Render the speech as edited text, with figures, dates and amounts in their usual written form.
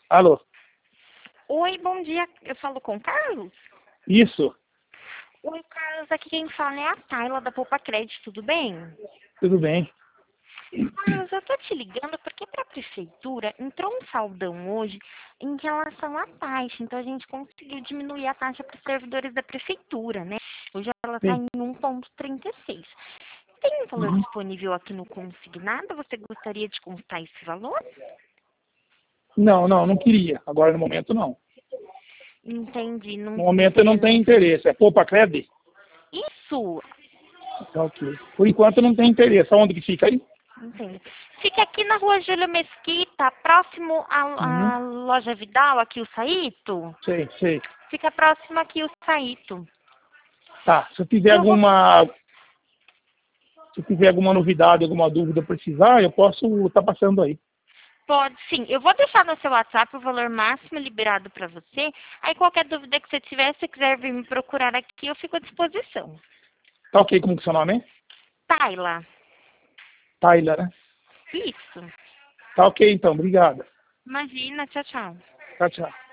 Alô? Oi, bom dia. Eu falo com o Carlos? Isso, Oi, Carlos. Aqui quem fala é a Tayla da Poupa Crédito, tudo bem? tudo bem. Carlos, eu tô te ligando porque para a prefeitura entrou um saldão hoje em relação à taxa. Então a gente conseguiu diminuir a taxa para os servidores da prefeitura, né? Hoje ela está Sim. em 1,36. Tem um valor Uhum. disponível aqui no consignado? Você gostaria de constar esse valor? Não queria. Agora, no momento, não. Entendi, No não momento, eu teria não tenho necessidade. interesse. É poupa crédito? Isso! Tá ok. Por enquanto, eu não tenho interesse. Aonde que fica aí? Entendo. Fica aqui na rua Júlio Mesquita, próximo Uhum. à loja Vidal, aqui o Saíto. Sei. Fica próximo aqui o Saíto. Tá, Eu vou. se tiver alguma novidade, alguma dúvida precisar, eu posso estar passando aí. Pode sim. Eu vou deixar no seu WhatsApp o valor máximo liberado para você. Aí qualquer dúvida que você tiver, se quiser vir me procurar aqui, eu fico à disposição. Tá ok, como que é o seu nome, hein? Tayla. Tyler, né? Isso. Tá ok, então. Obrigado. Imagina, tchau, tchau. Tchau.